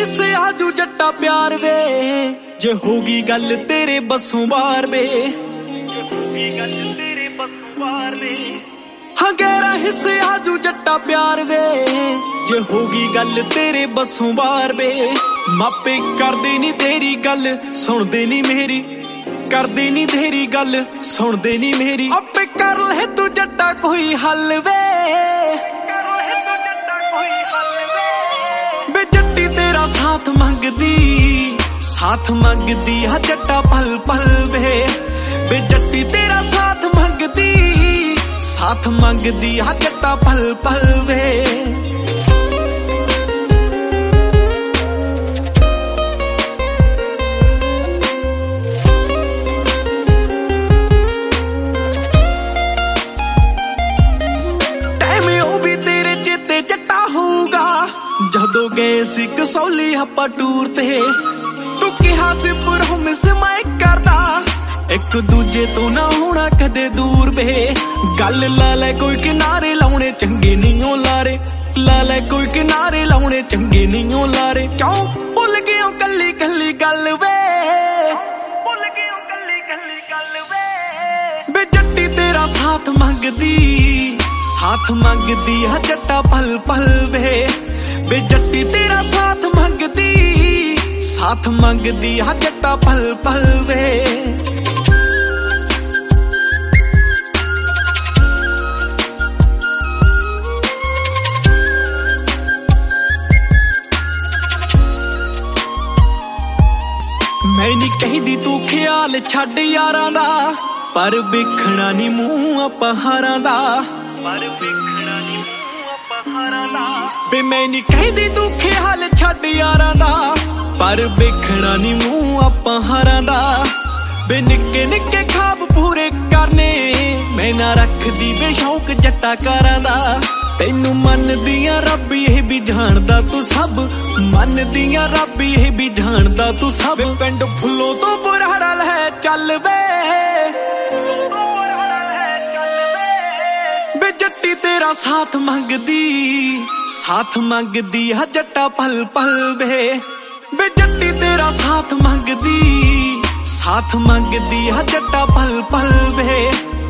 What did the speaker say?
हिस्से आजू जट्टा प्यार वे जे होगी गल तेरे बसों बार वे हाँ गहरा हिस्से आजू जट्टा प्यार वे जे होगी गल तेरे बसों बार वे मापे करदे नी तेरी गल सुनदे नी मेरी करदे नी तेरी गल सुनदे नी मेरी आपे कर ले तू जट्टा कोई हल वे जट्टी तेरा साथ मंगदी हा जट्टा पल पल वे जट्टी तेरा साथ मंगदी हा जट्टा पल पल वे टाइम ओ भी तेरे चेते जट्टा होगा जदों गए सी कसौली आपा टूर ते तू कहा सी प्रॉमिस मैं करदा एक दूजे तो ना होना कदे दूर वे गल ला ले कोई किनारे लाउणे चंगे नहीं लारे ला ले कोई किनारे लाउणे चंगे नहीं लारे क्यों भुल गए कल्ली कल्ली गल वे जट्टी तेरा साथ मंगदी हा जट्टा पल पल वे जट्टी तेरा साथ मंगदी हा जट्टा पल पल वे मैं नी कहदी तू ख्याल छड्ड यारां दा पर वेखना नी मूंह आपां हारां दा बे मैं नी कहदी तू ख्याल छड्ड यारां दा पर वेखना नी मूंह आपां हारां दा बे निक्के निक्के ख्वाब पूरे करने मैं ना रखदी बे शौक जट्टा करां दा तैनू मनदियां रब ये भी जानदा तू सब मनदियां रब ये भी जानदा तू सब पिंड फुल्लों तो बुराड़ा है चल वे जट्टी तेरा साथ मंगदी हा जट्टा पल पल वे जट्टी तेरा साथ मंगदी हा जट्टा पल पल वे